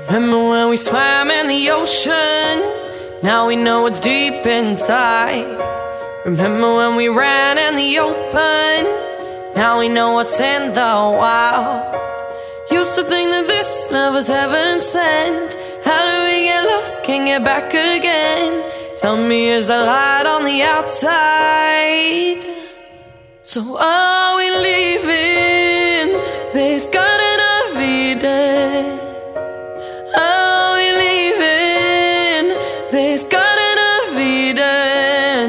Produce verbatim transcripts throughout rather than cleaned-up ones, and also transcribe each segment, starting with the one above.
Remember when we swam in the ocean? Now we know what's deep inside. Remember when we ran in the open? Now we know what's in the wild. Used to think that this love was heaven sent. How do we get lost, can't get back again? Tell me, is the light on the outside? So are we leaving this Garden of Eden? Are we leaving this Garden of Eden?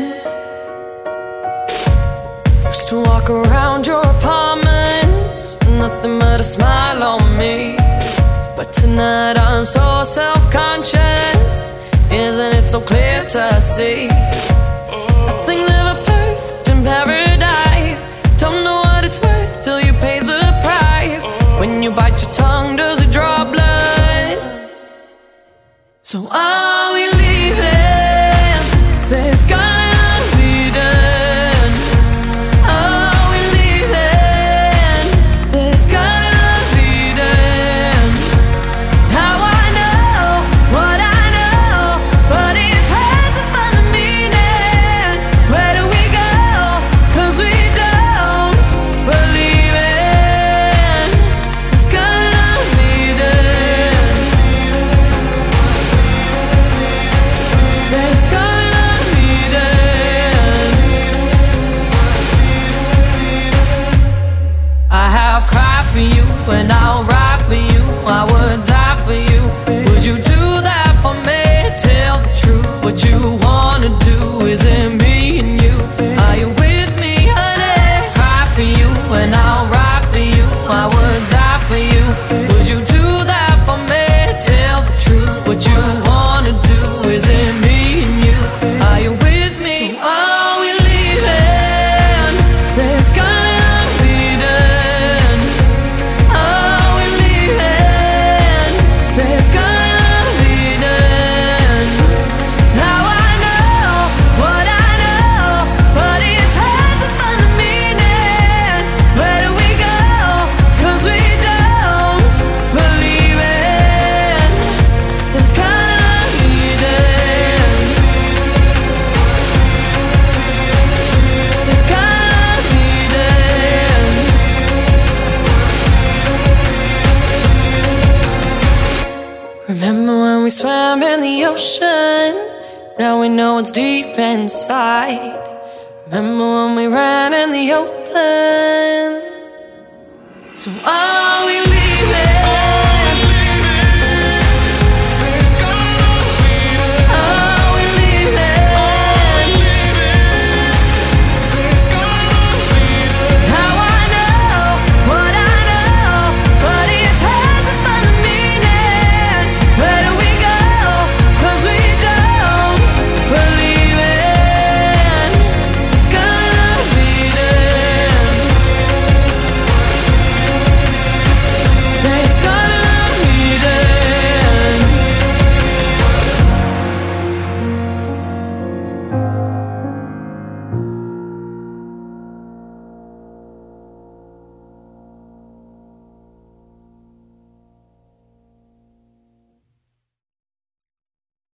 Used to walk around your apartment, nothing but a smile on me. But tonight I'm so self-conscious, isn't it so clear to see? Nothing's ever perfect in paradise. Don't know what it's worth till you pay the price. When you bite your tongue, does it draw blood? So are we leaving this Garden of Eden? Are we leaving this Garden of Eden? Now I know what I know, but it's hard to find the meaning. Where do we go? 'Cause we don't believe in this Garden of Eden. This Garden of Eden. I have cried for you and I'll ride for you. I would die for you. Would you do that for me? Tell the truth. What you wanna do, is it me and you? Are you with me, honey? Cry for you and I'll ride for you. I would die for you. Would you do that for me? Tell the truth. What you wanna do, is it me and you? Are you with me? So are we leaving this Garden of Eden? Are we leaving this Garden of Eden? Now I know what I know, but it's hard to find the meaning. Where do we go? 'Cause we don't believe in this Garden of Eden. This Garden of Eden. Remember when we swam in the ocean? Now we know what's deep inside. Remember when we ran in the open? So are we leaving